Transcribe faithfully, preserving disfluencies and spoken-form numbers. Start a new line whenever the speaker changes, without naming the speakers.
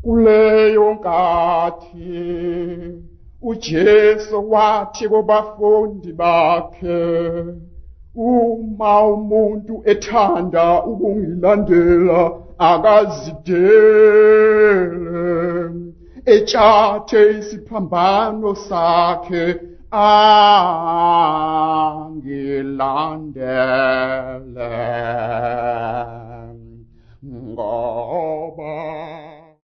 Kuleyo nkathi uJesu wathi kubafundi bakhe, uma umuntu ethanda ukungilandela akazidele, etshathe isiphambano sakhe angilandele.